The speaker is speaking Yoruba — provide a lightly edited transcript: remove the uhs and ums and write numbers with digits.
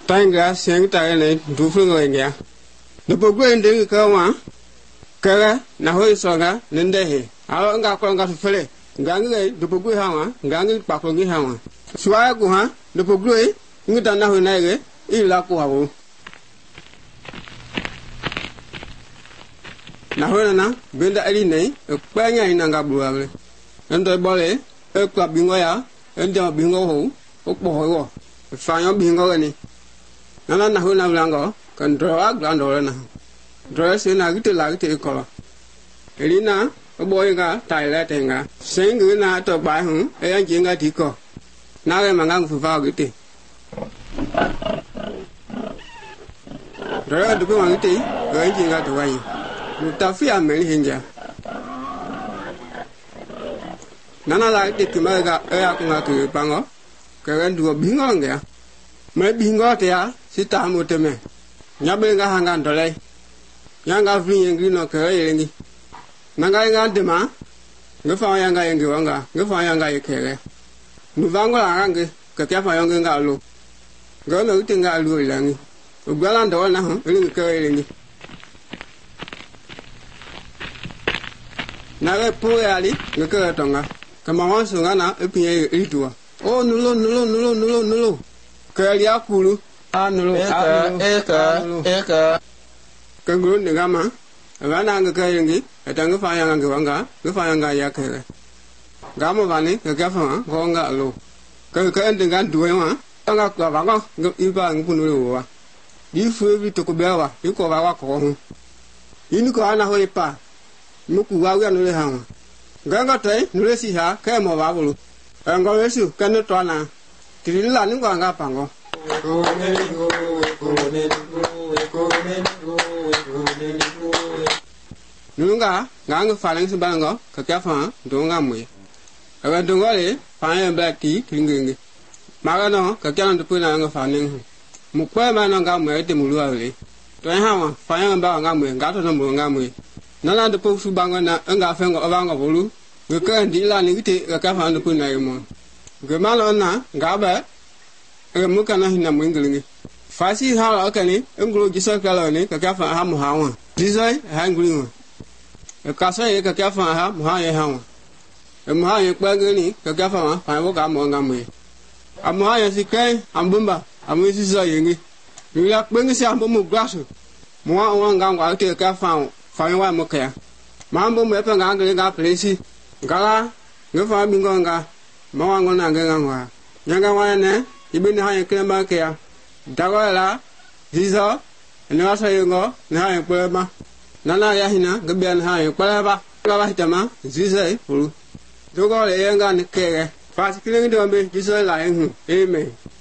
tanga seng ta ne du fu ngo ngia de po gwe ndi ka wa ka na ho so ga nende he a nga ko nga fele nga ngi de po gwe ha wa nga ngi pa ko ngi ha wa suwa ku ha de po gwe ngi ta na ho na ge I la ko ha wo na ho na benda ali nei pa nya ina nga bu able ndo bole e kwa bingo ya ndo bingo ho o po ho fa yo bingo ni na ho na blango kan dro a glando na dro se na gite la gite ko elina o boy ga tai la tenga sing gu na to ba hu e yan jing ga di ko na ge ma ngang fu fa gite dro du ko ma gite ga yan jing ga to wa yi ta fi a me hinja nana la gite ki ma ga e ya ko nga tu pa ngo ka ga du bingo nga me bingo te ya sita mo te me nyabe nga hanga ndole yanga fri yengi no ka yengi nanga nga de ma ngefa yanga yengi wanga ngefa yanga yekere nu vango la nge ka kya fa yanga nga lu ngo no te nga lu langi ugala ndo na ho ri ka yengi na re po yali ngeka tonga kama wansu nga na epie ritua o nulo ka ya kulu eka kanguru ni gama wana nga kayengi etanga fa yanga ngwanga ngefa yanga yakere gama bani ka fa ko nga lo ka ndinga duwe wa anga kwa banga iba ngunu wa di fu bi to ko bewa iko ba wa ko hu ini ko ana ho ipa muku wa ya no le ha ganga tai no le si ha ka mo ba bulu ngo yesu kan to na tirila ni ko nga pango nunga ngang faling sebango ka kya fa donga mu aba donga le fa ya ba ti tingingi maga no ka kya ndo puna nga fa ning mu kwa ma no nga mu ete mu lu ale to ha wa fa ya ba nga mu nga to no mu nga mu nana de po su banga na nga fa ngo aba nga bolu ga ka ndi la ni ti ka fa ndo puna mo ga ma lo na nga ba mu kana hina mu ngilingi fasi ha ka ni ngulu gisa kala ni ka fa ha mu ha wa disai ha ngulu ka sa ye ka fa ha mu ha ye ha wa mu ha ye pa ngini ka fa ma fa wo ka mo nga mu amu ha ye sikai ambumba amu si so ye ngi ni ya pe ngi si ambu grasu mu wa nga ngwa te ka fa wa mo ka ma ambu me pa nga ngi nga plesi ngala ngefa mi ngonga ma wa ngona nga ngwa nyanga wa ne ibini ha ye klema ke ya dagola zizo ni wa so ye ngo ni ha ye plema nana ya hina gabian ha ye pleba ga ba hitama zizo e furu dogo le ye nga ni ke fa sikile ngi do me zizo la ye hu amen